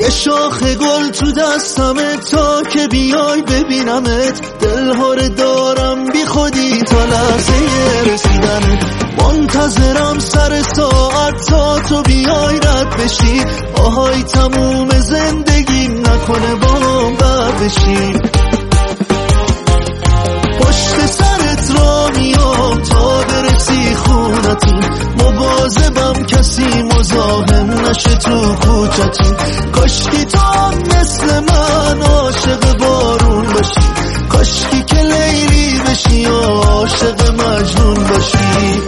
یه شاخ گل تو دستمه تا که بیای ببینمت، دلهاره دارم بی خودی تا لحظه رسیدنت. منتظرم سر ساعت تا تو بیای رد بشی، آهای تموم زندگیم نکنه با هم بر بشی. پشت سرت را میام تا برسی خونتون، مواظبم کسی مزاحم نشه تو کوچتون. کاشکی تو مثل من عاشق بارون باشی، کاشکی که لیلی بشی عاشق مجنون باشی.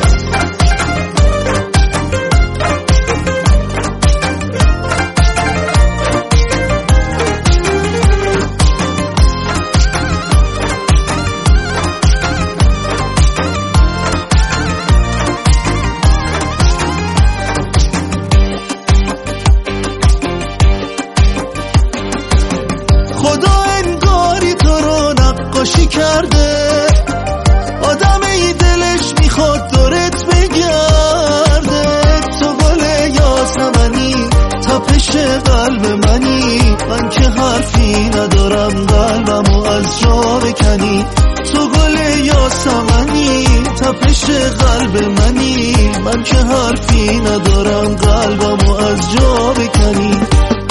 خدا انگاری تو رو نقاشی کرده، آدم ای دلش میخواد دورت بگرده. تو گل یاسمنی تپش قلب منی، من که حرفی ندارم قلبمو از جا بکنی. تو گل یاسمنی تپش قلب منی، من که حرفی ندارم قلبمو از جا بکنی.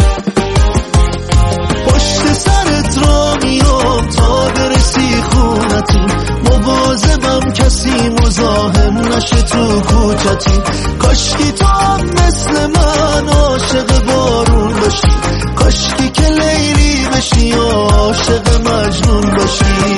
پشت سرت را میام تا برسی خونتون، مواظبم کسی مزاحم نشه تو کوچتون. کاشکی تو مثل من عاشق بارون باشی، کاشکی که لیلی بشی عاشق مجنون باشی.